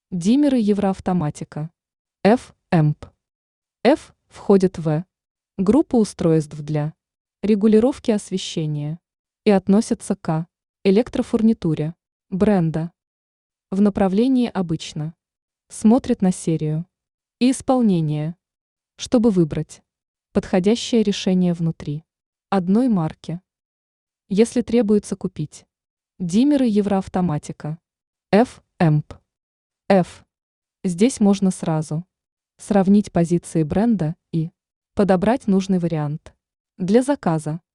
Диммеры Евроавтоматика. F-Amp. F входит в группу устройств для регулировки освещения и относится к электрофурнитуре бренда. В направлении обычно смотрит на серию и исполнение, чтобы выбрать подходящее решение внутри одной марки. Если требуется купить диммеры Евроавтоматика F-Amp. F. Здесь можно сразу сравнить позиции бренда и подобрать нужный вариант для заказа.